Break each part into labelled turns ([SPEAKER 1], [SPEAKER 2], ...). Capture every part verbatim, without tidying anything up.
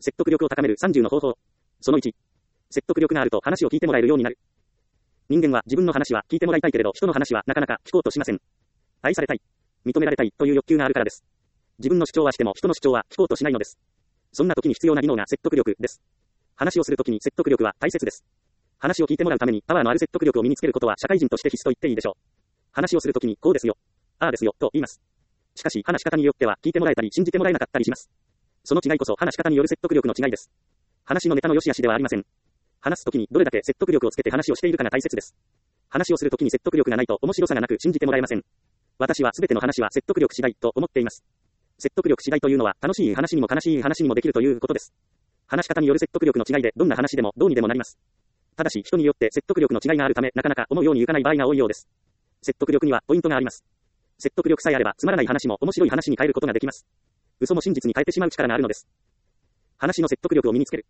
[SPEAKER 1] 説得力を高めるさんじゅうの方法。そのいち。説得力があると話を聞いてもらえるようになる。人間は自分の話は聞いてもらいたいけれど、人の話はなかなか聞こうとしません。愛されたい、認められたいという欲求があるからです。自分の主張はしても人の主張は聞こうとしないのです。そんな時に必要な技能が説得力です。話をするときに説得力は大切です。話を聞いてもらうためにパワーのある説得力を身につけることは社会人として必須と言っていいでしょう。話をするときにこうですよ、ああですよと言います。しかし話し方によっては聞いてもらえたり信じてもらえなかったりします。その違いこそ話し方による説得力の違いです。話のネタの良し悪しではありません。話すときにどれだけ説得力をつけて話をしているかが大切です。話をするときに説得力がないと面白さがなく信じてもらえません。私はすべての話は説得力次第と思っています。説得力次第というのは楽しい話にも悲しい話にもできるということです。話し方による説得力の違いでどんな話でもどうにでもなります。ただし人によって説得力の違いがあるためなかなか思うようにいかない場合が多いようです。説得力にはポイントがあります。説得力さえあればつまらない話も面白い話に変えることができます。嘘も真実に変えてしまう力があるのです。話の説得力を身につける。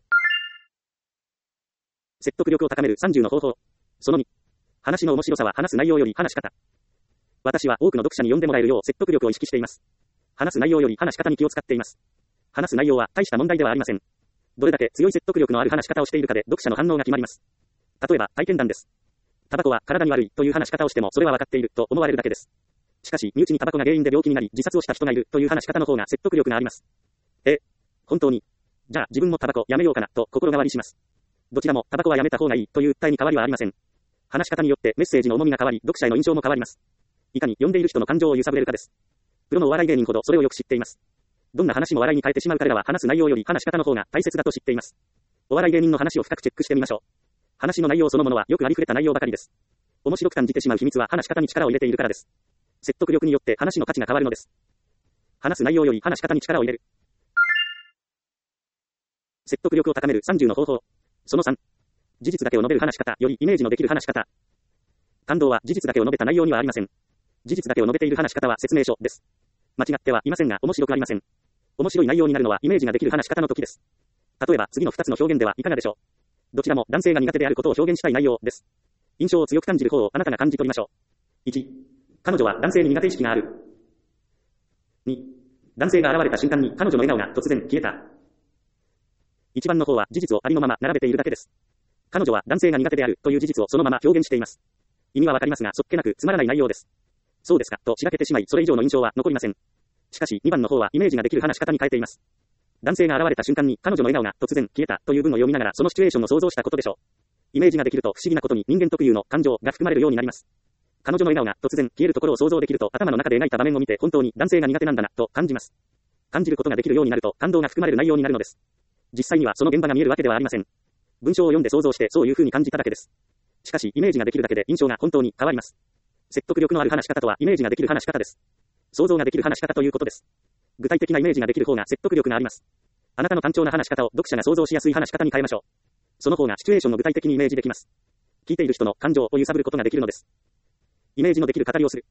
[SPEAKER 1] 説得力を高めるさんじゅうの方法。そのに。話の面白さは話す内容より話し方。私は多くの読者に読んでもらえるよう説得力を意識しています。話す内容より話し方に気を使っています。話す内容は大した問題ではありません。どれだけ強い説得力のある話し方をしているかで読者の反応が決まります。例えば体験談です。タバコは体に悪いという話し方をしてもそれは分かっていると思われるだけです。しかし身内にタバコが原因で病気になり自殺をした人がいるという話し方の方が説得力があります。え、本当に。じゃあ自分もタバコやめようかなと心変わりします。どちらもタバコはやめた方がいいという訴えに変わりはありません。話し方によってメッセージの重みが変わり読者への印象も変わります。いかに読んでいる人の感情を揺さぶれるかです。プロのお笑い芸人ほどそれをよく知っています。どんな話も笑いに変えてしまう彼らは話す内容より話し方の方が大切だと知っています。お笑い芸人の話を深くチェックしてみましょう。話の内容そのものはよくありふれた内容ばかりです。面白く感じてしまう秘密は話し方に力を入れているからです。説得力によって話の価値が変わるのです。話す内容より話し方に力を入れる。説得力を高めるさんじゅうの方法。そのさん。事実だけを述べる話し方よりイメージのできる話し方。感動は事実だけを述べた内容にはありません。事実だけを述べている話し方は説明書です。間違ってはいませんが面白くありません。面白い内容になるのはイメージができる話し方の時です。例えば次のふたつの表現ではいかがでしょう。どちらも男性が苦手であることを表現したい内容です。印象を強く感じる方をあなたが感じ取りましょう。いち、彼女は男性に苦手意識がある。に、男性が現れた瞬間に彼女の笑顔が突然消えた。いちばんの方は事実をありのまま並べているだけです。彼女は男性が苦手であるという事実をそのまま表現しています。意味はわかりますがそっけなくつまらない内容です。そうですかとしらけてしまいそれ以上の印象は残りません。しかしにばんの方はイメージができる話し方に変えています。男性が現れた瞬間に彼女の笑顔が突然消えたという文を読みながらそのシチュエーションを想像したことでしょう。イメージができると不思議なことに人間特有の感情が含まれるようになります。彼女の笑顔が突然消えるところを想像できると頭の中で描いた場面を見て本当に男性が苦手なんだなと感じます。感じることができるようになると感動が含まれる内容になるのです。実際にはその現場が見えるわけではありません。文章を読んで想像してそういう風に感じただけです。しかしイメージができるだけで印象が本当に変わります。説得力のある話し方とはイメージができる話し方です。想像ができる話し方ということです。具体的なイメージができる方が説得力があります。あなたの単調な話し方を読者が想像しやすい話し方に変えましょう。その方がシチュエーションを具体的にイメージできます。聞いている人の感情を揺さぶることができるのです。イメージのできる語りをする。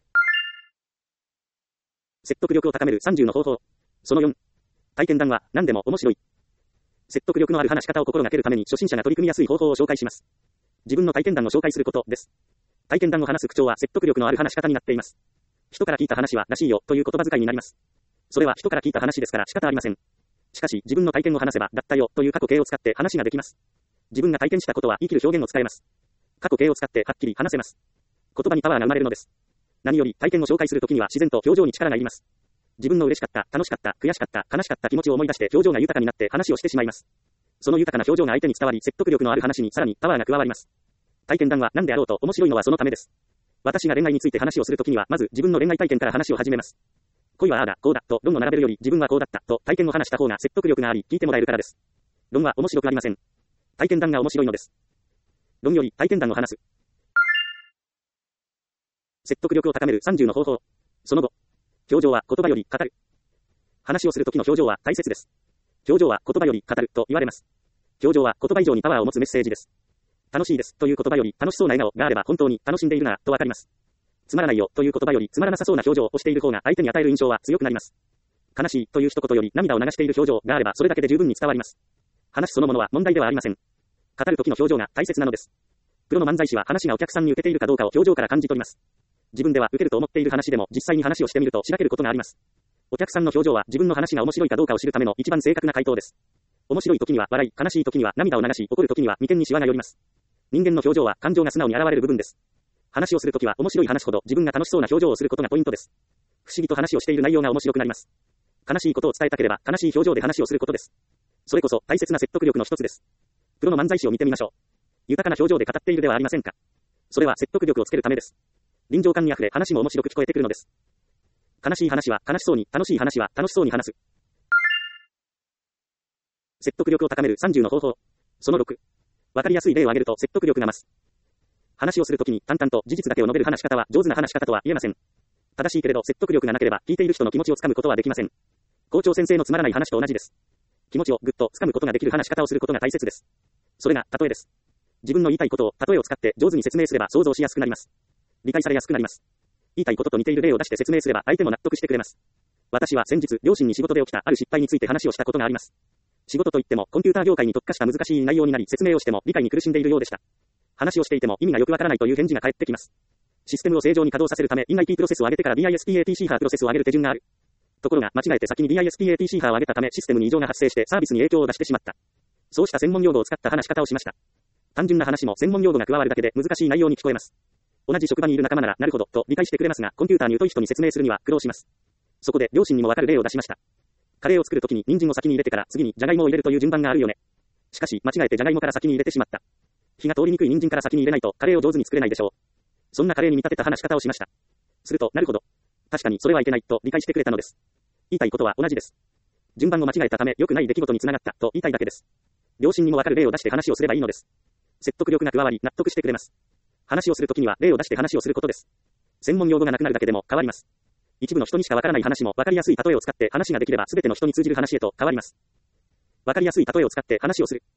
[SPEAKER 1] 説得力を高めるさんじゅうの方法。そのよん。体験談は何でも面白い。説得力のある話し方を心がけるために初心者が取り組みやすい方法を紹介します。自分の体験談を紹介することです。体験談を話す口調は説得力のある話し方になっています。人から聞いた話はらしいよという言葉遣いになります。それは人から聞いた話ですから仕方ありません。しかし自分の体験を話せばだったよという過去形を使って話ができます。自分が体験したことは言い切る表現を使えます。過去形を使ってはっきり話せます。言葉にパワーが生まれるのです。何より体験を紹介するときには自然と表情に力がいります。自分の嬉しかった、楽しかった、悔しかった、悲しかった気持ちを思い出して表情が豊かになって話をしてしまいます。その豊かな表情が相手に伝わり説得力のある話にさらにパワーが加わります。体験談は何であろうと面白いのはそのためです。私が恋愛について話をするときにはまず自分の恋愛体験から話を始めます。恋はああだ、こうだと論を並べるより自分はこうだったと体験を話した方が説得力があり聞いてもらえるからです。論は面白くありません。体験談が面白いのです。論より体験談を話す。説得力を高めるさんじゅうの方法。その後。表情は言葉より語る。話をするときの表情は大切です。表情は言葉より語ると言われます。表情は言葉以上にパワーを持つメッセージです。楽しいですという言葉より楽しそうな笑顔があれば本当に楽しんでいるなとわかります。つまらないよという言葉よりつまらなさそうな表情をしている方が相手に与える印象は強くなります。悲しいという一言より涙を流している表情があればそれだけで十分に伝わります。話そのものは問題ではありません。語る時の表情が大切なのです。プロの漫才師は話がお客さんに受けているかどうかを表情から感じ取ります。自分では受けると思っている話でも実際に話をしてみるとしらけることがあります。 お客さんの表情は自分の話が面白いかどうかを知るための一番正確な回答です。面白い時には笑い、悲しい時には涙を流し、怒る時には眉間にシワが寄ります。人間の表情は感情が素直に現れる部分です。話をするときは面白い話ほど自分が楽しそうな表情をすることがポイントです。不思議と話をしている内容が面白くなります。悲しいことを伝えたければ悲しい表情で話をすることです。それこそ大切な説得力の一つです。プロの漫才師を見てみましょう。豊かな表情で語っているではありませんか。それは説得力をつけるためです。臨場感にあふれ話も面白く聞こえてくるのです。悲しい話は悲しそうに、楽しい話は楽しそうに話す。説得力を高めるさんじゅうの方法。そのろく。わかりやすい例を挙げると説得力が増す。話をするときに淡々と事実だけを述べる話し方は上手な話し方とは言えません。正しいけれど説得力がなければ聞いている人の気持ちをつかむことはできません。校長先生のつまらない話と同じです。気持ちをぐっとつかむことができる話し方をすることが大切です。それが例えです。自分の言いたいことを例えを使って上手に説明すれば想像しやすくなります。理解されやすくなります。言いたいことと似ている例を出して説明すれば相手も納得してくれます。私は先日両親に仕事で起きたある失敗について話をしたことがあります。仕事といってもコンピューター業界に特化した難しい内容になり説明をしても理解に苦しんでいるようでした。話をしていても意味がよくわからないという返事が返ってきます。システムを正常に稼働させるため インアイティー プロセスを上げてから ディスパツ派プロセスを上げる手順がある。ところが間違えて先に ディスパツ派を上げたためシステムに異常が発生してサービスに影響を出してしまった。そうした専門用語を使った話し方をしました。単純な話も専門用語が加わるだけで難しい内容に聞こえます。同じ職場にいる仲間ならなるほどと理解してくれますが、コンピューターに疎い人に説明するには苦労します。そこで両親にもわかる例を出しました。カレーを作るときに人参を先に入れてから次にジャガイモを入れるという順番があるよね。しかし間違えてジャガイモから先に入れてしまった。火が通りにくい人参から先に入れないとカレーを上手に作れないでしょう。そんなカレーに見立てた話し方をしました。すると、なるほど。確かにそれはいけないと理解してくれたのです。言いたいことは同じです。順番を間違えたため良くない出来事につながったと言いたいだけです。両親にもわかる例を出して話をすればいいのです。説得力が加わり納得してくれます。話をするときには例を出して話をすることです。専門用語がなくなるだけでも変わります。一部の人にしかわからない話もわかりやすい例えを使って話ができれば全ての人に通じる話へと変わります。わかりやすい例えを使って話をする。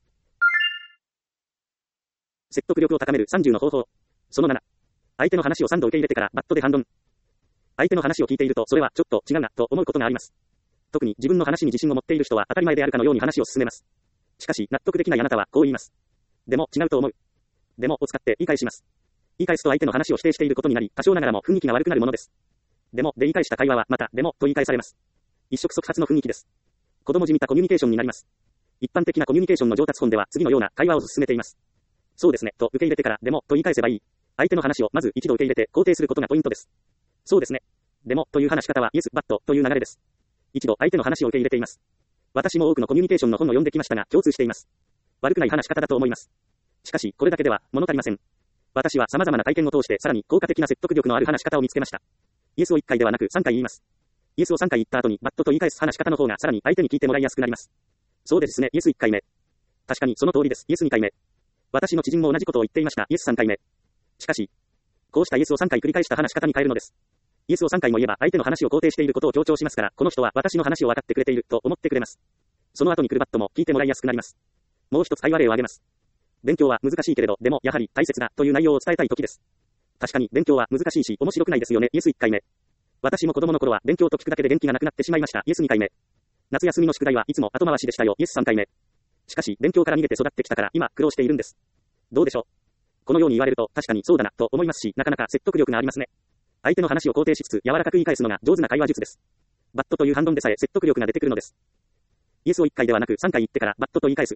[SPEAKER 1] 説得力を高めるさんじゅうの方法。そのなな。相手の話をさんど受け入れてからバットで反論。相手の話を聞いているとそれはちょっと違うなと思うことがあります。特に自分の話に自信を持っている人は当たり前であるかのように話を進めます。しかし納得できないあなたはこう言います。でも違うと思う。でもを使って言い返します。言い返すと相手の話を否定していることになり、多少ながらも雰囲気が悪くなるものです。でもで言い返した会話はまたでもと言い返されます。一触即発の雰囲気です。子供じみたコミュニケーションになります。一般的なコミュニケーションの上達本では次のような会話を進めています。そうですねと受け入れてからでもと言い返せばいい。相手の話をまず一度受け入れて肯定することがポイントです。そうですね。でもという話し方は Yes, but という流れです。一度相手の話を受け入れています。私も多くのコミュニケーションの本を読んできましたが共通しています。悪くない話し方だと思います。しかしこれだけでは物足りません。私は様々な体験を通してさらに効果的な説得力のある話し方を見つけました。イエスをいっかいではなくさんかい言います。イエスをさんかい言った後にバットと言い返す話し方の方がさらに相手に聞いてもらいやすくなります。そうですね。イエスいっかいめ。確かにその通りです。イエスにかいめ。私の知人も同じことを言っていました。イエスさんかいめ。しかし、こうしたイエスをさんかい繰り返した話し方に変えるのです。イエスをさんかいも言えば相手の話を肯定していることを強調しますから、この人は私の話を分かってくれていると思ってくれます。その後に来るバットも聞いてもらいやすくなります。もう一つ会話例を挙げます。勉強は難しいけれど、でもやはり大切だという内容を伝えたい時です。確かに勉強は難しいし面白くないですよね。イエスいっかいめ。私も子供の頃は勉強と聞くだけで元気がなくなってしまいました。イエスにかいめ。夏休みの宿題はいつも後回しでしたよ。イエスさんかいめ。しかし勉強から逃げて育ってきたから今苦労しているんです。どうでしょう。このように言われると確かにそうだなと思いますし、なかなか説得力がありますね。相手の話を肯定しつつ柔らかく言い返すのが上手な会話術です。バットという反論でさえ説得力が出てくるのです。イエスをいっかいではなくさんかい言ってからバットと言い返す。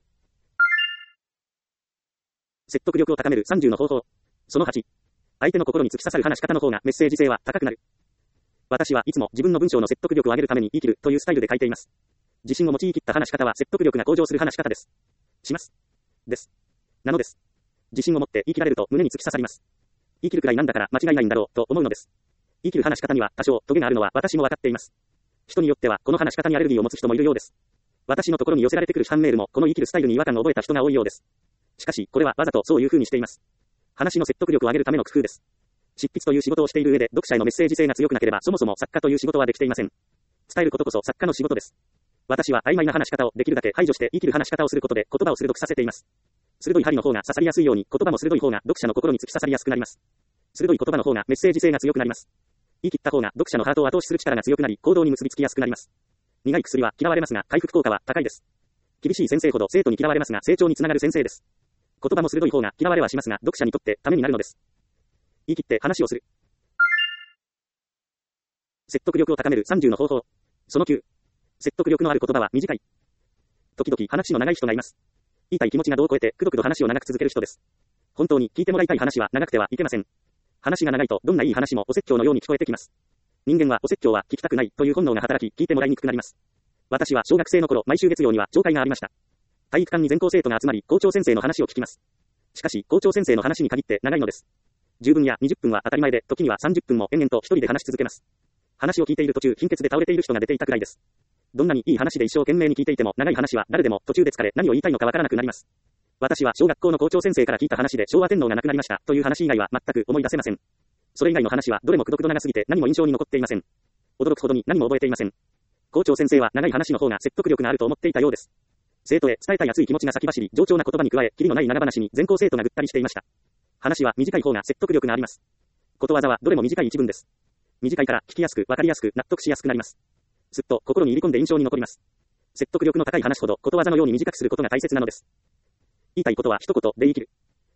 [SPEAKER 1] 説得力を高めるさんじゅうの方法。そのはち。相手の心に突き刺さる話し方の方がメッセージ性は高くなる。私はいつも自分の文章の説得力を上げるために生きるというスタイルで書いています。自信を持ち言い切った話し方は説得力が向上する話し方です。します。です。なのです。自信を持って言い切られると胸に突き刺さります。言い切るくらいなんだから間違いないんだろうと思うのです。言い切る話し方には多少トゲがあるのは私も分かっています。人によってはこの話し方にアレルギーを持つ人もいるようです。私のところに寄せられてくる批判メールもこの言い切るスタイルに違和感を覚えた人が多いようです。しかしこれはわざとそういう風にしています。話の説得力を上げるための工夫です。執筆という仕事をしている上で読者へのメッセージ性が強くなければそもそも作家という仕事はできていません。伝えることこそ作家の仕事です。私は曖昧な話し方をできるだけ排除して言い切る話し方をすることで言葉を鋭くさせています。鋭い針の方が刺さりやすいように言葉も鋭い方が読者の心に突き刺さりやすくなります。鋭い言葉の方がメッセージ性が強くなります。言い切った方が読者のハートを後押しする力が強くなり行動に結びつきやすくなります。苦い薬は嫌われますが回復効果は高いです。厳しい先生ほど生徒に嫌われますが成長につながる先生です。言葉も鋭い方が嫌われはしますが読者にとってためになるのです。言い切って話をする。説得力を高めるさんじゅうの方法。 そのきゅう。説得力のある言葉は短い。時々話の長い人がいます。言いたい気持ちが度を超えてくどくど話を長く続ける人です。本当に聞いてもらいたい話は長くてはいけません。話が長いとどんないい話もお説教のように聞こえてきます。人間はお説教は聞きたくないという本能が働き聞いてもらいにくくなります。私は小学生の頃毎週月曜には朝会がありました。体育館に全校生徒が集まり校長先生の話を聞きます。しかし校長先生の話に限って長いのです。じゅうふんやにじゅっぷんは当たり前で時にはさんじゅっぷんも延々と一人で話し続けます。話を聞いている途中貧血で倒れている人が出ていたくらいです。どんなにいい話で一生懸命に聞いていても長い話は誰でも途中で疲れ何を言いたいのかわからなくなります。私は小学校の校長先生から聞いた話で昭和天皇が亡くなりましたという話以外は全く思い出せません。それ以外の話はどれもくどくど長すぎて何も印象に残っていません。驚くほどに何も覚えていません。校長先生は長い話の方が説得力があると思っていたようです。生徒へ伝えたい熱い気持ちが先走り、冗長な言葉に加え、キリのない長話に全校生徒がぐったりしていました。話は短い方が説得力があります。ことわざはどれも短い一文です。短いから聞きやすく、わかりやすく、納得しやすくなります。すっと心に入り込んで印象に残ります。説得力の高い話ほどことわざのように短くすることが大切なのです。言いたいことは一言で言い切る。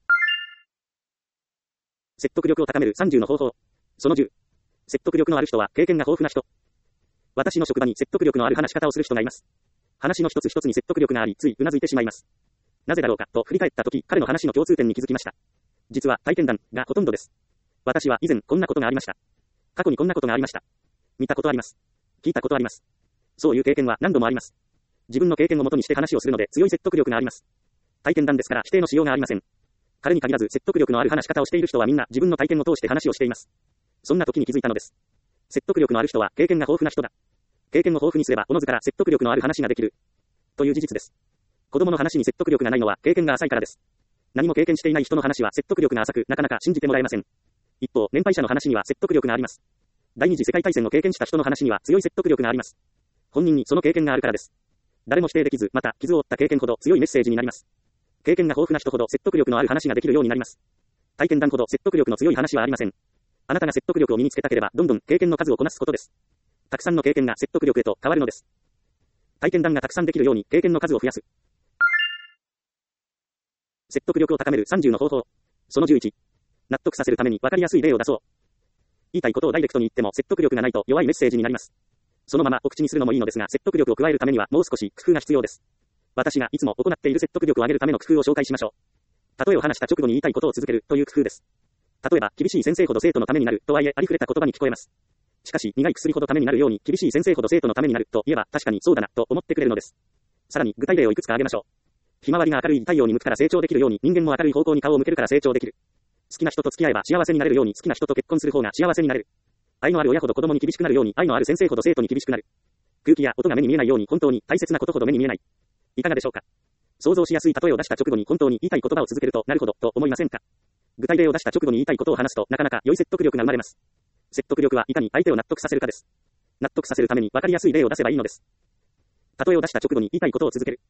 [SPEAKER 1] 説得力を高めるさんじゅうの方法。そのじゅう。説得力のある人は経験が豊富な人。私の職場に説得力のある話し方をする人がいます。話の一つ一つに説得力があり、ついうなずいてしまいます。なぜだろうかと振り返ったとき、彼の話の共通点に気づきました。実は体験談がほとんどです。私は以前こんなことがありました。過去にこんなことがありました。見たことあります。聞いたことあります。そういう経験は何度もあります。自分の経験をもとにして話をするので強い説得力があります。体験談ですから否定のしようがありません。彼に限らず説得力のある話し方をしている人はみんな自分の体験を通して話をしています。そんな時に気づいたのです。説得力のある人は経験が豊富な人だ。経験を豊富にすればおのずから説得力のある話ができる。という事実です。子供の話に説得力がないのは経験が浅いからです。何も経験していない人の話は説得力が浅くなかなか信じてもらえません。一方、年配者の話には説得力があります。第二次世界大戦を経験した人の話には強い説得力があります。本人にその経験があるからです。誰も否定できず、また傷を負った経験ほど強いメッセージになります。経験が豊富な人ほど説得力のある話ができるようになります。体験談ほど説得力の強い話はありません。あなたが説得力を身につけたければ、どんどん経験の数をこなすことです。たくさんの経験が説得力へと変わるのです。体験談がたくさんできるように経験の数を増やす。説得力を高めるさんじゅうの方法。そのじゅういち。納得させるために分かりやすい例を出そう。言いたいことをダイレクトに言っても説得力がないと弱いメッセージになります。そのままお口にするのもいいのですが、説得力を加えるためにはもう少し工夫が必要です。私がいつも行っている説得力を上げるための工夫を紹介しましょう。例えを話した直後に言いたいことを続けるという工夫です。例えば、厳しい先生ほど生徒のためになるとはいえありふれた言葉に聞こえます。しかし、苦い薬ほどためになるように、厳しい先生ほど生徒のためになると言えば確かにそうだなと思ってくれるのです。さらに、具体例をいくつか挙げましょう。ひまわりが明るい太陽に向くから成長できるように、人間も明るい方向に顔を向けるから成長できる。好きな人と付き合えば幸せになれるように、好きな人と結婚する方が幸せになれる。愛のある親ほど子供に厳しくなるように、愛のある先生ほど生徒に厳しくなる。空気や音が目に見えないように、本当に大切なことほど目に見えない。いかがでしょうか。想像しやすい例えを出した直後に本当に言いたい言葉を続けるとなるほどと思いませんか。具体例を出した直後に言いたいことを話すとなかなか良い説得力が生まれます。説得力はいかに相手を納得させるかです。納得させるために分かりやすい例を出せばいいのです。例えを出した直後に言いたいことを続ける。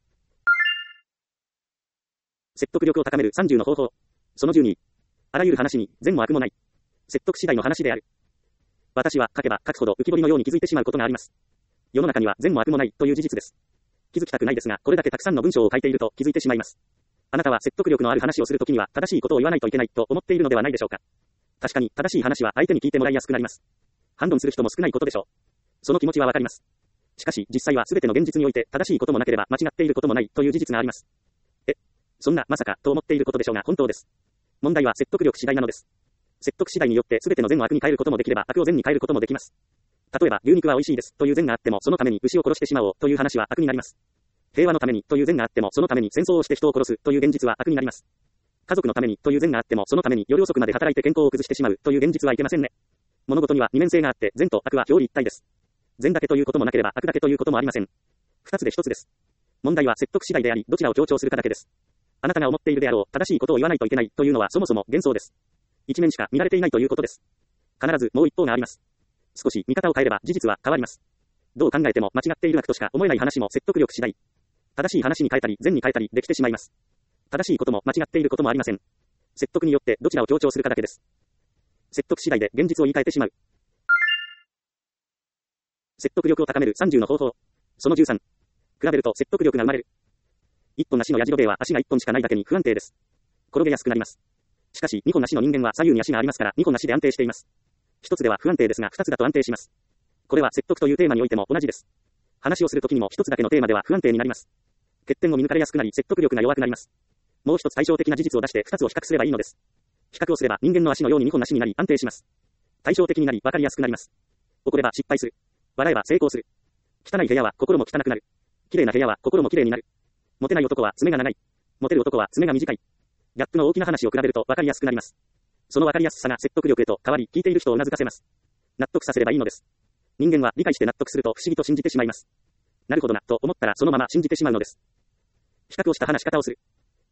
[SPEAKER 1] 説得力を高めるさんじゅうの方法。そのじゅうに。あらゆる話に善も悪もない。説得次第の話である。私は書けば書くほど浮き彫りのように気づいてしまうことがあります。世の中には善も悪もないという事実です。気づきたくないですが、これだけたくさんの文章を書いていると気づいてしまいます。あなたは説得力のある話をするときには正しいことを言わないといけないと思っているのではないでしょうか。確かに正しい話は相手に聞いてもらいやすくなります。反論する人も少ないことでしょう。その気持ちはわかります。しかし実際は全ての現実において正しいこともなければ間違っていることもないという事実があります。え、そんなまさかと思っていることでしょうが本当です。問題は説得力次第なのです。説得次第によって全ての善を悪に変えることもできれば悪を善に変えることもできます。例えば牛肉は美味しいですという善があってもそのために牛を殺してしまおうという話は悪になります。平和のためにという善があってもそのために戦争をして人を殺すという現実は悪になります。家族のためにという善があってもそのために夜遅くまで働いて健康を崩してしまうという現実はいけませんね。物事には二面性があって善と悪は表裏一体です。善だけということもなければ悪だけということもありません。二つで一つです。問題は説得次第でありどちらを強調するかだけです。あなたが思っているであろう正しいことを言わないといけないというのはそもそも幻想です。一面しか見られていないということです。必ずもう一方があります。少し見方を変えれば事実は変わります。どう考えても間違っている悪としか思えない話も説得力次第。正しい話に変えたり善に変えたりできてしまいます。正しいことも間違っていることもありません。説得によってどちらを強調するかだけです。説得次第で現実を言い換えてしまう。説得力を高めるさんじゅうの方法。そのじゅうさん。比べると説得力が生まれる。一本足のヤジロベエは足が一本しかないだけに不安定です。転げやすくなります。しかし二本足の人間は左右に足がありますから二本足で安定しています。一つでは不安定ですが二つだと安定します。 これは説得というテーマにおいても同じです。話をするときにも一つだけのテーマでは不安定になります。欠点を見抜かれやすくなり説得力が弱くなります。もう一つ対照的な事実を出して二つを比較すればいいのです。比較をすれば人間の足のように二本足になり安定します。対照的になり分かりやすくなります。怒れば失敗する。笑えば成功する。汚い部屋は心も汚くなる。綺麗な部屋は心も綺麗になる。モテない男は爪が長い。モテる男は爪が短い。ギャップの大きな話を比べると分かりやすくなります。その分かりやすさが説得力へと変わり、聞いている人を頷かせます。納得させればいいのです。人間は理解して納得すると不思議と信じてしまいます。なるほどな、と思ったらそのまま信じてしまうのです。比較をした話し方をする。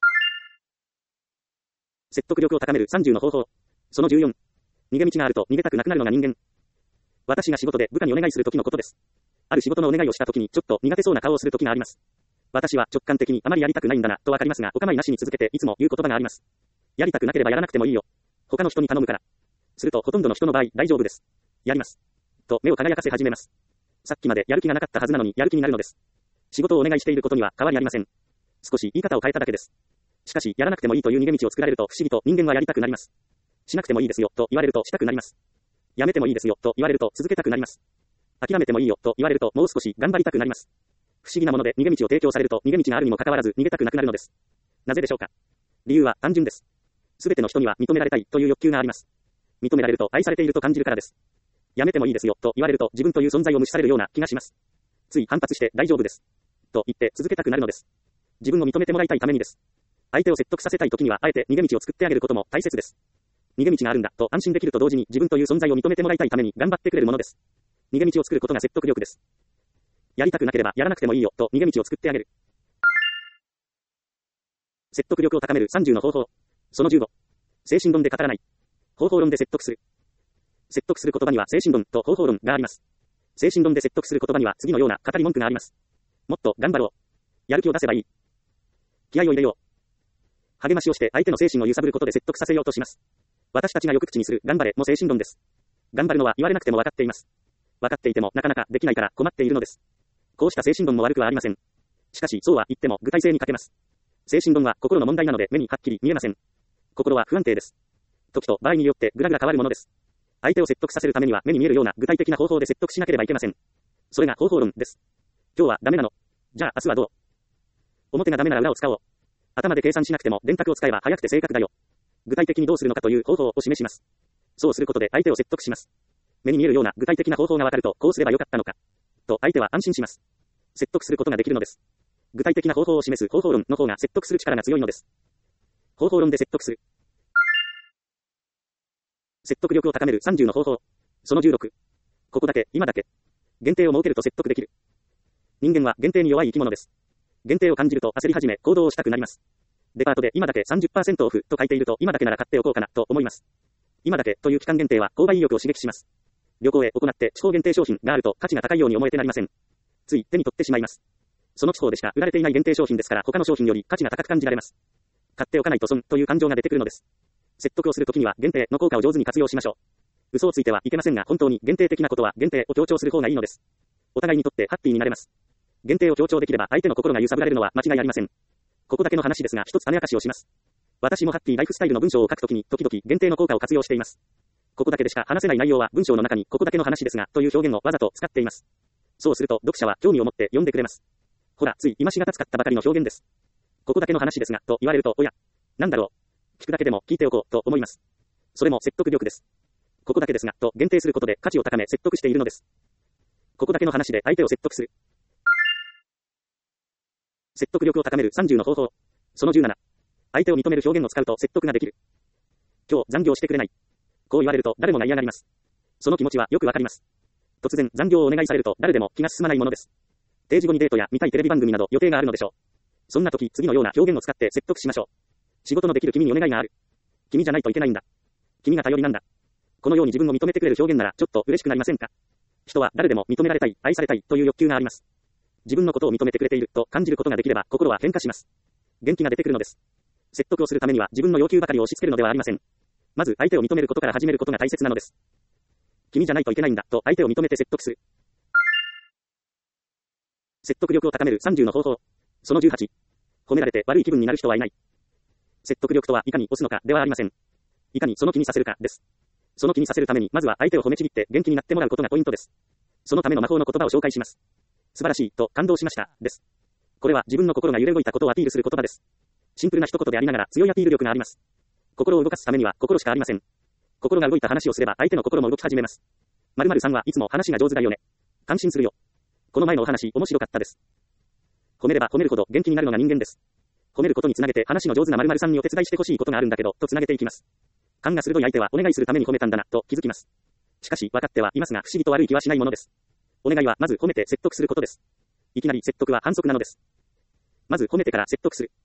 [SPEAKER 1] 説得力を高めるさんじゅうの方法。そのじゅうよん。逃げ道があると逃げたくなくなるのが人間。私が仕事で部下にお願いするときのことです。ある仕事のお願いをしたときにちょっと苦手そうな顔をするときがあります。私は直感的にあまりやりたくないんだなとわかりますが、お構いなしに続けていつも言う言葉があります。やりたくなければやらなくてもいいよ。他の人に頼むから。するとほとんどの人の場合大丈夫です。やります。と目を輝かせ始めます。さっきまでやる気がなかったはずなのにやる気になるのです。仕事をお願いしていることには変わりありません。少し言い方を変えただけです。しかしやらなくてもいいという逃げ道を作られると不思議と人間はやりたくなります。しなくてもいいですよと言われるとしたくなります。やめてもいいですよと言われると続けたくなります。諦めてもいいよと言われるともう少し頑張りたくなります。不思議なもので逃げ道を提供されると逃げ道があるにもかかわらず逃げたくなくなるのです。なぜでしょうか。理由は単純です。すべての人には認められたいという欲求があります。認められると愛されていると感じるからです。やめてもいいですよと言われると自分という存在を無視されるような気がします。つい反発して大丈夫です。と言って続けたくなるのです。自分を認めてもらいたいためにです。相手を説得させたいときにはあえて逃げ道を作ってあげることも大切です。逃げ道があるんだと安心できると同時に自分という存在を認めてもらいたいために頑張ってくれるものです。逃げ道を作ることが説得力です。やりたくなければやらなくてもいいよと逃げ道を作ってあげる。説得力を高めるさんじゅうの方法。そのじゅうご。精神論で語らない。方法論で説得する。説得する言葉には精神論と方法論があります。精神論で説得する言葉には次のような語り文句があります。もっと頑張ろう。やる気を出せばいい。気合を入れよう。励ましをして相手の精神を揺さぶることで説得させようとします。私たちがよく口にする頑張れも精神論です。頑張るのは言われなくても分かっています。分かっていてもなかなかできないから困っているのです。こうした精神論も悪くはありません。しかしそうは言っても具体性に欠けます。精神論は心の問題なので目にはっきり見えません。心は不安定です。時と場合によってぐらぐら変わるものです。相手を説得させるためには目に見えるような具体的な方法で説得しなければいけません。それが方法論です。今日はダメなの。じゃあ明日はどう？表がダメなら裏を使おう。頭で計算しなくても電卓を使えば早くて正確だよ。具体的にどうするのかという方法を示します。そうすることで相手を説得します。目に見えるような具体的な方法がわかるとこうすればよかったのか。と相手は安心します。説得することができるのです。具体的な方法を示す方法論の方が説得する力が強いのです。方法論で説得する。説得力を高めるさんじゅうの方法。そのじゅうろく。ここだけ、今だけ。限定を設けると説得できる。人間は限定に弱い生き物です。限定を感じると焦り始め行動をしたくなります。デパートで今だけ さんじゅっパーセント オフと書いていると今だけなら買っておこうかなと思います。今だけという期間限定は購買意欲を刺激します。旅行へ行って地方限定商品があると価値が高いように思えてなりません。つい手に取ってしまいます。その地方でしか売られていない限定商品ですから他の商品より価値が高く感じられます。買っておかないと損という感情が出てくるのです。説得をするときには限定の効果を上手に活用しましょう。嘘をついてはいけませんが本当に限定的なことは限定を強調する方がいいのです。お互いにとってハッピーになれます。限定を強調できれば相手の心が揺さぶられるのは間違いありません。ここだけの話ですが一つ種明かしをします。私もハッピーライフスタイルの文章を書くときに時々限定の効果を活用しています。ここだけでしか話せない内容は文章の中にここだけの話ですがという表現をわざと使っています。そうすると読者は興味を持って読んでくれます。ほらつい今しがた使ったばかりの表現です。ここだけの話ですがと言われるとおや、なんだろう。聞くだけでも聞いておこうと思います。それも説得力です。ここだけですがと限定することで価値を高め説得しているのです。ここだけの話で相手を説得する。説得力を高めるさんじゅうの方法。そのじゅうなな。相手を認める表現を使うと説得ができる。今日残業してくれない。こう言われると誰もが嫌がります。その気持ちはよくわかります。突然残業をお願いされると誰でも気が進まないものです。定時後にデートや見たいテレビ番組など予定があるのでしょう。そんな時次のような表現を使って説得しましょう。仕事のできる君にお願いがある。君じゃないといけないんだ。君が頼りなんだ。このように自分を認めてくれる表現ならちょっと嬉しくなりませんか。人は誰でも認められたい、愛されたいという欲求があります。自分のことを認めてくれていると感じることができれば心は変化します。元気が出てくるのです。説得をするためには自分の要求ばかりを押し付けるのではありません。まず相手を認めることから始めることが大切なのです。君じゃないといけないんだと相手を認めて説得する。説得力を高めるさんじゅうの方法。そのじゅうはち。褒められて悪い気分になる人はいない。説得力とはいかに押すのかではありません。いかにその気にさせるかです。その気にさせるためにまずは相手を褒めちぎって元気になってもらうことがポイントです。 そのための魔法の言葉を紹介します。素晴らしい、と感動しました、です。これは自分の心が揺れ動いたことをアピールする言葉です。シンプルな一言でありながら強いアピール力があります。心を動かすためには心しかありません。心が動いた話をすれば相手の心も動き始めます。〇〇さんはいつも話が上手だよね。感心するよ。この前のお話面白かったです。褒めれば褒めるほど元気になるのが人間です。褒めることにつなげて話の上手な〇〇さんにお手伝いしてほしいことがあるんだけど、とつなげていきます。勘が鋭い相手はお願いするために褒めたんだな、と気づきます。しかし分かってはいますが不思議と悪い気はしないものです。お願いはまず褒めて説得することです。いきなり説得は反則なのです。まず褒めてから説得する。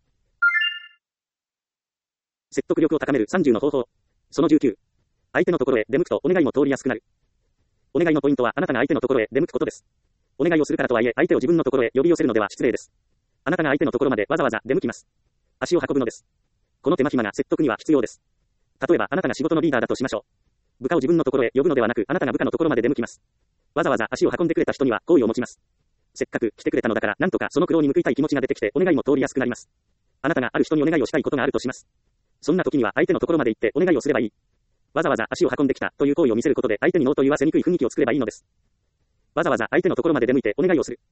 [SPEAKER 1] 説得力を高めるさんじゅうの方法。そのじゅうきゅう。相手のところへ出向くとお願いも通りやすくなる。お願いのポイントはあなたが相手のところへ出向くことです。お願いをするからとはいえ相手を自分のところへ呼び寄せるのでは失礼です。あなたが相手のところまでわざわざ出向きます。足を運ぶのです。この手間暇が説得には必要です。例えばあなたが仕事のリーダーだとしましょう。部下を自分のところへ呼ぶのではなくあなたが部下のところまで出向きます。わざわざ足を運んでくれた人には好意を持ちます。せっかく来てくれたのだからなんとかその苦労に報いたい気持ちが出てきてお願いも通りやすくなります。あなたがある人にお願いをしたいことがあるとします。そんな時には相手のところまで行ってお願いをすればいい。わざわざ足を運んできたという行為を見せることで相手にノーと言わせにくい雰囲気を作ればいいのです。わざわざ相手のところまで出向いてお願いをする。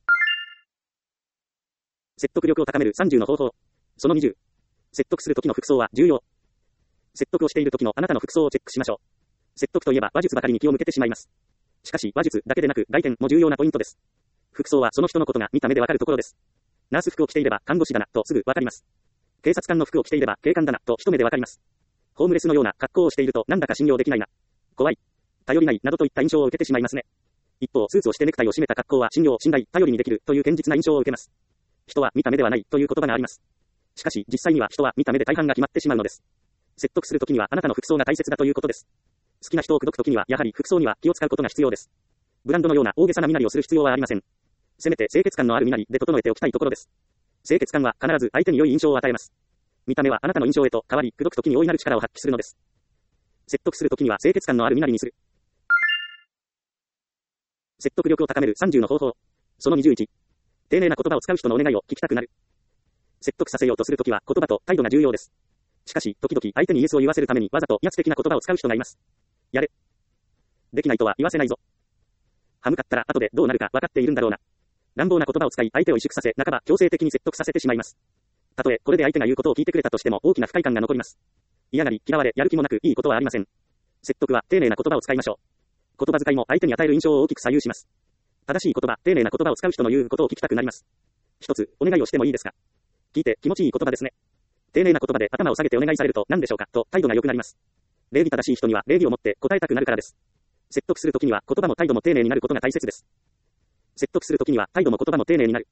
[SPEAKER 1] 説得力を高めるさんじゅうの方法。そのにじゅう。説得する時の服装は重要。説得をしている時のあなたの服装をチェックしましょう。説得といえば話術ばかりに気を向けてしまいます。しかし話術だけでなく外見も重要なポイントです。服装はその人のことが見た目でわかるところです。ナース服を着ていれば看護師だなとすぐわかります。警察官の服を着ていれば警官だなと一目でわかります。ホームレスのような格好をしているとなんだか信用できないな、怖い、頼りないなどといった印象を受けてしまいますね。一方スーツをしてネクタイを締めた格好は信用、信頼、頼りにできるという堅実な印象を受けます。人は見た目ではないという言葉があります。しかし実際には人は見た目で大半が決まってしまうのです。説得するときにはあなたの服装が大切だということです。好きな人を口説くときにはやはり服装には気を使うことが必要です。ブランドのような大げさな身なりをする必要はありません。せめて清潔感のある身なりで整えておきたいところです。清潔感は必ず相手に良い印象を与えます。見た目はあなたの印象へと変わり、口説くときに大いなる力を発揮するのです。説得するときには清潔感のある身なりにする。説得力を高めるさんじゅうの方法。そのにじゅういち。丁寧な言葉を使う人のお願いを聞きたくなる。説得させようとするときは言葉と態度が重要です。しかし、時々相手にイエスを言わせるためにわざと威圧的な言葉を使う人がいます。やれ。できないとは言わせないぞ。歯向かったら後でどうなるか分かっているんだろうな。乱暴な言葉を使い相手を萎縮させ、半ば強制的に説得させてしまいます。たとえこれで相手が言うことを聞いてくれたとしても大きな不快感が残ります。嫌がり、嫌われ、やる気もなくいいことはありません。説得は丁寧な言葉を使いましょう。言葉遣いも相手に与える印象を大きく左右します。正しい言葉、丁寧な言葉を使う人の言うことを聞きたくなります。一つ、お願いをしてもいいですか。聞いて気持ちいい言葉ですね。丁寧な言葉で頭を下げてお願いされると何でしょうかと態度が良くなります。礼儀正しい人には礼儀を持って答えたくなるからです。説得するときには言葉も態度も丁寧になることが大切です。説得するときには態度も言葉も丁寧になる。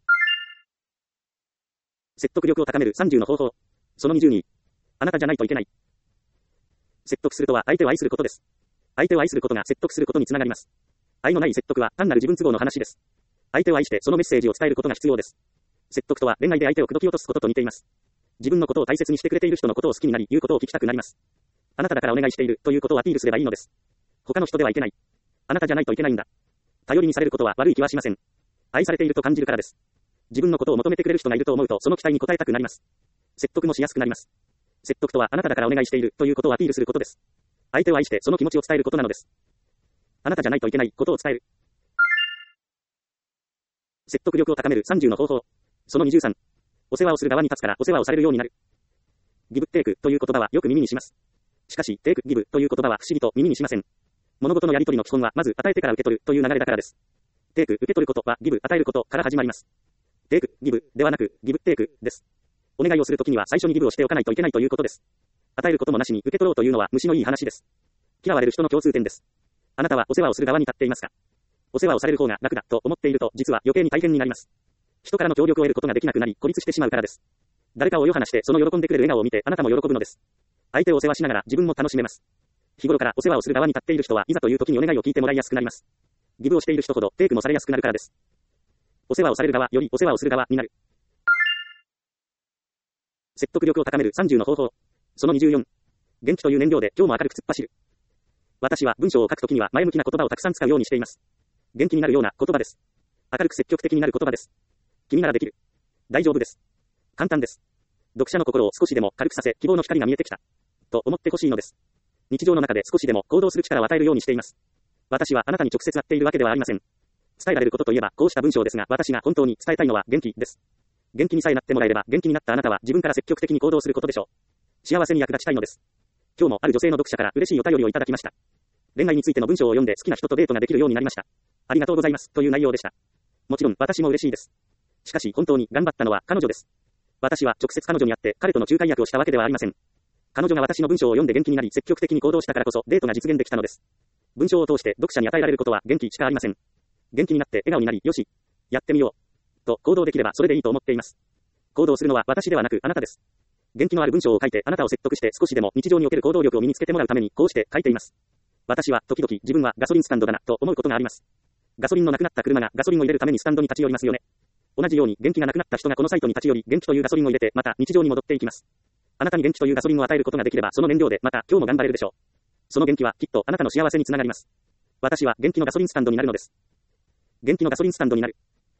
[SPEAKER 1] 説得力を高めるさんじゅうの方法。そのにじゅうに。あなたじゃないといけない。説得するとは相手を愛することです。相手を愛することが説得することにつながります。愛のない説得は単なる自分都合の話です。相手を愛してそのメッセージを伝えることが必要です。説得とは恋愛で相手を口説き落とすことと似ています。自分のことを大切にしてくれている人のことを好きになり、言うことを聞きたくなります。あなただからお願いしているということをアピールすればいいのです。他の人ではいけない。あなたじゃないといけないんだ。頼りにされることは悪い気はしません。愛されていると感じるからです。自分のことを求めてくれる人がいると思うとその期待に応えたくなります。説得もしやすくなります。説得とはあなただからお願いしているということをアピールすることです。相手を愛してその気持ちを伝えることなのです。あなたじゃないといけないことを伝える。説得力を高めるさんじゅうの方法。そのにじゅうさん。お世話をする側に立つからお世話をされるようになる。ギブテイクという言葉はよく耳にします。しかし、テイクギブという言葉は不思議と耳にしません。物事のやり取りの基本はまず与えてから受け取るという流れだからです。テイク受け取ることはギブ与えることから始まります。テイクギブではなくギブテイクです。お願いをするときには最初にギブをしておかないといけないということです。与えることもなしに受け取ろうというのは虫のいい話です。嫌われる人の共通点です。あなたはお世話をする側に立っていますか。お世話をされる方が楽だと思っていると実は余計に大変になります。人からの協力を得ることができなくなり孤立してしまうからです。誰かをよ話してその喜んでくれる笑顔を見てあなたも喜ぶのです。相手をお世話しながら自分も楽しめます。日頃からお世話をする側に立っている人はいざという時にお願いを聞いてもらいやすくなります。ギブをしている人ほどテイクもされやすくなるからです。お世話をされる側よりお世話をする側になる。説得力を高めるさんじゅうの方法。そのにじゅうよん。元気という燃料で今日も明るく突っ走る。私は文章を書くときには前向きな言葉をたくさん使うようにしています。元気になるような言葉です。明るく積極的になる言葉です。君ならできる。大丈夫です。簡単です。読者の心を少しでも軽くさせ、希望の光が見えてきた。と思ってほしいのです。日常の中で少しでも行動する力を与えるようにしています。 私はあなたに直接会っているわけではありません。伝えられることといえば、こうした文章ですが、私が本当に伝えたいのは元気です。元気にさえなってもらえれば、元気になったあなたは自分から積極的に行動することでしょう。幸せに役立ちたいのです。今日もある女性の読者から嬉しいお便りをいただきました。恋愛についての文章を読んで好きな人とデートができるようになりました。ありがとうございます。という内容でした。もちろん私も嬉しいです。しかし本当に頑張ったのは彼女です。私は直接彼女に会って彼との仲介役をしたわけではありません。彼女が私の文章を読んで元気になり積極的に行動したからこそデートが実現できたのです。文章を通して読者に与えられることは元気しかありません。元気になって笑顔になり、よし、やってみよう。と行動できればそれでいいと思っています。行動するのは私ではなくあなたです。元気のある文章を書いてあなたを説得して少しでも日常における行動力を身につけてもらうためにこうして書いています。私は時々自分はガソリンスタンドだなと思うことがあります。ガソリンのなくなった車がガソリンを入れるためにスタンドに立ち寄りますよね。同じように元気がなくなった人がこのサイトに立ち寄り元気というガソリンを入れてまた日常に戻っていきます。あなたに元気というガソリンを与えることができればその燃料でまた今日も頑張れるでしょう。その元気はきっとあなたの幸せにつながります。私は元気のガソリンスタンドになるのです。元気のガソリンスタンドになる。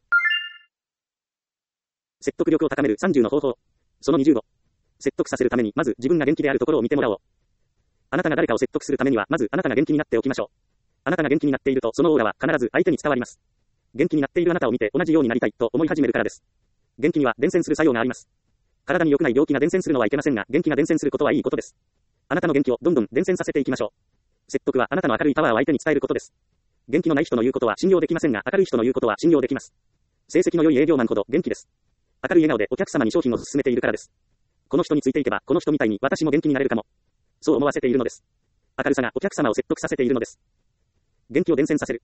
[SPEAKER 1] 説得力を高めるさんじゅうの方法。そのにじゅうご。説得させるためにまず自分が元気であるところを見てもらおう。あなたが誰かを説得するためにはまずあなたが元気になっておきましょう。あなたが元気になっているとそのオーラは必ず相手に伝わります。元気になっているあなたを見て同じようになりたいと思い始めるからです。元気には伝染する作用があります。体に良くない病気が伝染するのはいけませんが、元気が伝染することはいいことです。あなたの元気をどんどん伝染させていきましょう。説得はあなたの明るいパワーを相手に伝えることです。元気のない人の言うことは信用できませんが、明るい人の言うことは信用できます。成績の良い営業マンほど元気です。明るい笑顔でお客様に商品を勧めているからです。この人についていけば、この人みたいに私も元気になれるかも。そう思わせているのです。明るさがお客様を説得させているのです。元気を伝染させる。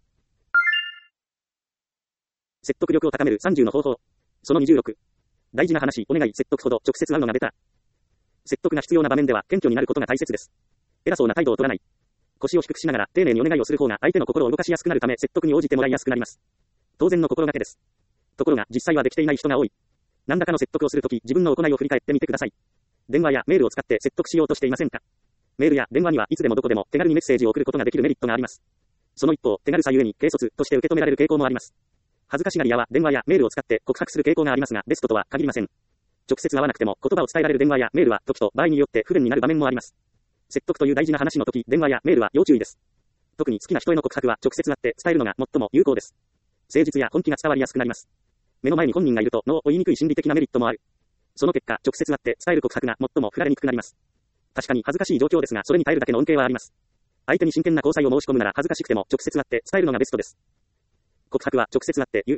[SPEAKER 1] 説得力を高めるさんじゅうの方法。そのにじゅうろく。大事な話、お願い、説得ほど直接会うのがベター。説得が必要な場面では謙虚になることが大切です。偉そうな態度を取らない。腰を低くしながら丁寧にお願いをする方が相手の心を動かしやすくなるため説得に応じてもらいやすくなります。当然の心がけです。ところが実際はできていない人が多い。何らかの説得をするとき自分の行いを振り返ってみてください。電話やメールを使って説得しようとしていませんか？メールや電話にはいつでもどこでも手軽にメッセージを送ることができるメリットがあります。その一方、手軽さゆえに軽率として受け止められる傾向もあります。恥ずかしがり屋は電話やメールを使って告白する傾向がありますが、ベストとは限りません。直接会わなくても言葉を伝えられる電話やメールは時と場合によって不便になる場面もあります。説得という大事な話の時、電話やメールは要注意です。特に好きな人への告白は直接会って伝えるのが最も有効です。誠実や本気が伝わりやすくなります。目の前に本人がいると脳を追いにくい心理的なメリットもある。その結果、直接会って伝える告白が最も振られにくくなります。確かに恥ずかしい状況ですが、それに耐えるだけの恩恵はあります。相手に真剣な交際を申し込むなら恥ずかしくても直接会って伝えるのがベストです。告白は直接会って言う。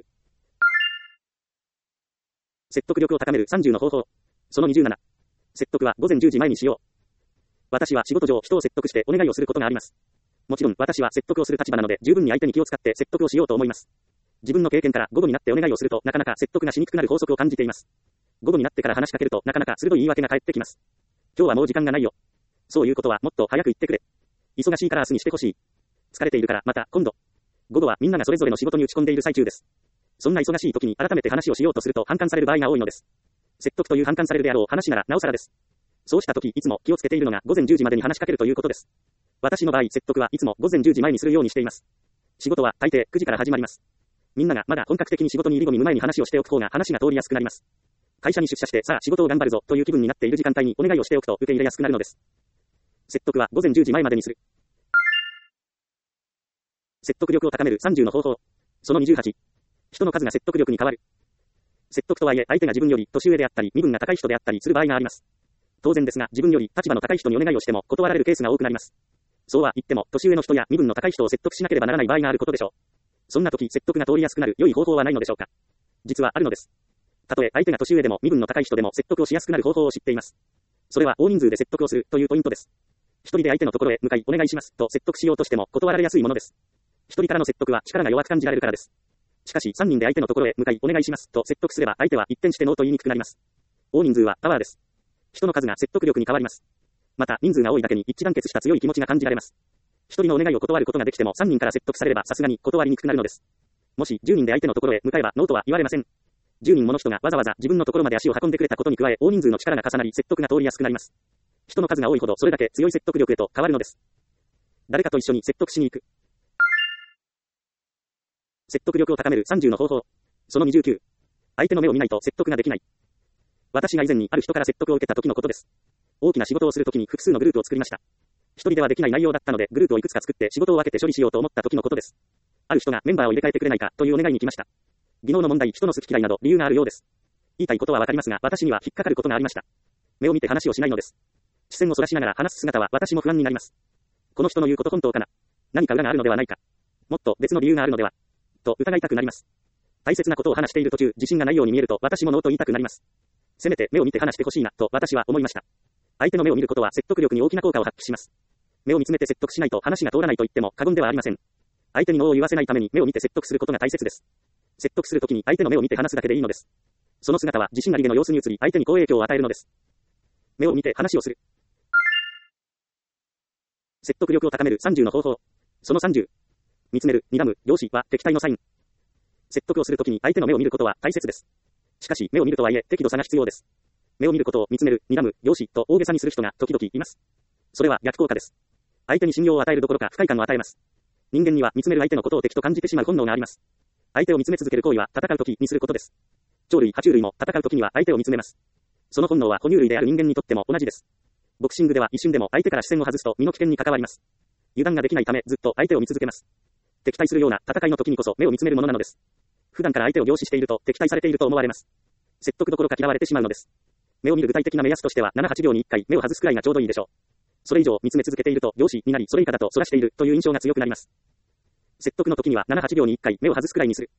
[SPEAKER 1] 説得力を高めるさんじゅうの方法。そのにじゅうなな。説得は午前じゅうじまえにしよう。私は仕事上人を説得してお願いをすることがあります。もちろん私は説得をする立場なので十分に相手に気を使って説得をしようと思います。自分の経験から午後になってお願いをするとなかなか説得がしにくくなる法則を感じています。午後になってから話しかけるとなかなか鋭い言い訳が返ってきます。今日はもう時間がないよ。そういうことはもっと早く言ってくれ。忙しいから明日にしてほしい。疲れているからまた今度。午後はみんながそれぞれの仕事に打ち込んでいる最中です。そんな忙しい時に改めて話をしようとすると反感される場合が多いのです。説得という反感されるであろう話ならなおさらです。そうした時いつも気をつけているのが午前じゅうじまでに話しかけるということです。私の場合説得はいつも午前じゅうじまえにするようにしています。仕事は大抵くじから始まります。みんながまだ本格的に仕事に入り込む前に話をしておく方が話が通りやすくなります。会社に出社してさあ仕事を頑張るぞという気分になっている時間帯にお願いをしておくと受け入れやすくなるのです。説得は午前じゅうじまえまでにする。説得力を高めるさんじゅうの方法。そのにじゅうはち。人の数が説得力に変わる。説得とはいえ相手が自分より年上であったり身分が高い人であったりする場合があります。当然ですが自分より立場の高い人にお願いをしても断られるケースが多くなります。そうは言っても年上の人や身分の高い人を説得しなければならない場合があることでしょう。そんな時説得が通りやすくなる良い方法はないのでしょうか。実はあるのです。たとえ相手が年上でも身分の高い人でも説得をしやすくなる方法を知っています。それは大人数で説得をするというポイントです。一人で相手のところへ向かいお願いしますと説得しようとしても断られやすいものです。一人からの説得は力が弱く感じられるからです。しかし三人で相手のところへ向かいお願いしますと説得すれば相手は一転してノーと言いにくくなります。大人数はパワーです。人の数が説得力に変わります。また人数が多いだけに一致団結した強い気持ちが感じられます。一人のお願いを断ることができても三人から説得されればさすがに断りにくくなるのです。もしじゅうにんで相手のところへ向かえばノーとは言われません。じゅうにんもの人がわざわざ自分のところまで足を運んでくれたことに加え大人数の力が重なり説得が通りやすくなります。人の数が多いほどそれだけ強い説得力へと変わるのです。誰かと一緒に説得しに行く。説得力を高めるさんじゅうの方法。そのにじゅうきゅう。相手の目を見ないと説得ができない。私が以前にある人から説得を受けた時のことです。大きな仕事をするときに複数のグループを作りました。 一人ではできない内容だったので、グループをいくつか作って仕事を分けて処理しようと思った時のことです。ある人がメンバーを入れ替えてくれないかというお願いに来ました。技能の問題、人の好き嫌いなど理由があるようです。言いたいことはわかりますが、私には引っかかることがありました。目を見て話をしないのです。視線をそらしながら話す姿は私も不安になります。この人の言うこと本当かな。何か裏があるのではないか。もっと別の理由があるのでは。と疑いたくなります。大切なことを話している途中、自信がないように見えると私もノーと言いたくなります。せめて目を見て話してほしいな、と私は思いました。相手の目を見ることは説得力に大きな効果を発揮します。目を見つめて説得しないと話が通らないと言っても過言ではありません。相手にノーを言わせないために目を見て説得することが大切です。説得するときに相手の目を見て話すだけでいいのです。その姿は自信ありげの様子に移り相手に好影響を与えるのです。目を見て話をする。説得力を高めるさんじゅうの方法。そのさんじゅう。見つめる、睨む、凝視は敵対のサイン。説得をするときに相手の目を見ることは大切です。しかし、目を見るとはいえ適度さが必要です。目を見ることを見つめる、睨む、凝視と大げさにする人が時々います。それは逆効果です。相手に信用を与えるどころか不快感を与えます。人間には見つめる相手のことを敵と感じてしまう本能があります。相手を見つめ続ける行為は戦うときにすることです。鳥類、爬虫類も戦うときには相手を見つめます。その本能は哺乳類である人間にとっても同じです。ボクシングでは一瞬でも相手から視線を外すと身の危険に関わります。油断ができないためずっと相手を見続けます。敵対するような戦いの時にこそ目を見つめるものなのです。普段から相手を凝視していると敵対されていると思われます。説得どころか嫌われてしまうのです。目を見る具体的な目安としてはなな、はちびょうにいっかい目を外すくらいがちょうどいいでしょう。それ以上見つめ続けていると凝視になり、それ以下だと反らしているという印象が強くなります。説得の時にはなな、はちびょうにいっかい目を外すくらいにする。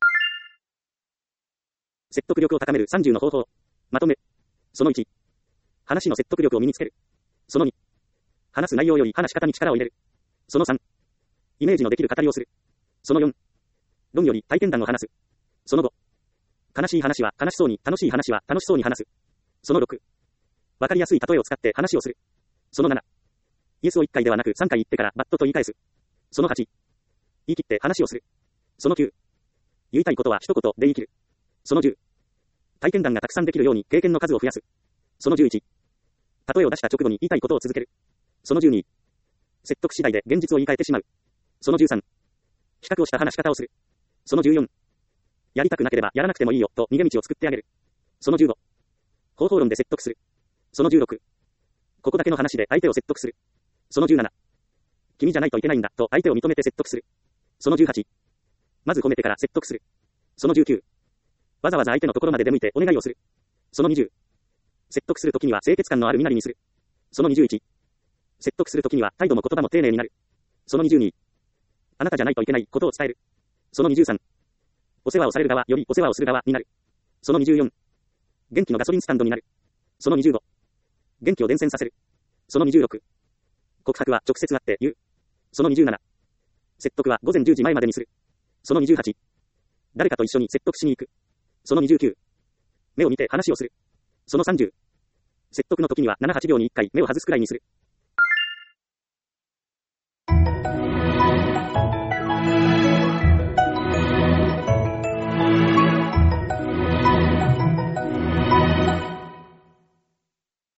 [SPEAKER 1] 説得力を高めるさんじゅうの方法。まとめ。そのいち。話の説得力を身につける。そのに。話す内容より話し方に力を入れる。そのさん。イメージのできる語りをする。そのよん。論より体験談を話す。そのご。悲しい話は悲しそうに、楽しい話は楽しそうに話す。そのろく。わかりやすい例えを使って話をする。そのなな。イエスをいっかいではなくさんかい言ってからバットと言い返す。そのはち。言い切って話をする。そのきゅう。言いたいことは一言で言い切る。そのじゅう。体験談がたくさんできるように経験の数を増やす。そのじゅういち。例えを出した直後に言いたいことを続ける。そのじゅうに。説得次第で現実を言い換えてしまう。そのじゅうさん。比較をした話し方をする。そのじゅうよん。やりたくなければやらなくてもいいよと逃げ道を作ってあげる。そのじゅうご。方法論で説得する。そのじゅうろく。ここだけの話で相手を説得する。そのじゅうなな。君じゃないといけないんだと相手を認めて説得する。そのじゅうはち。まず褒めてから説得する。そのじゅうきゅう。わざわざ相手のところまで出向いてお願いをする。そのにじゅう。説得するときには清潔感のある身なりにする。そのにじゅういち。説得するときには態度も言葉も丁寧になる。そのにじゅうに。あなたじゃないといけないことを伝える。そのにじゅうさん。お世話をされる側よりお世話をする側になる。そのにじゅうよん。元気のガソリンスタンドになる。そのにじゅうご。元気を伝染させる。そのにじゅうろく。告白は直接会って言う。そのにじゅうなな。説得は午前じゅうじまえまでにする。そのにじゅうはち。誰かと一緒に説得しに行く。そのにじゅうきゅう。目を見て話をする。そのさんじゅう。説得の時にはなな、はちびょうにいっかい目を外すくらいにする。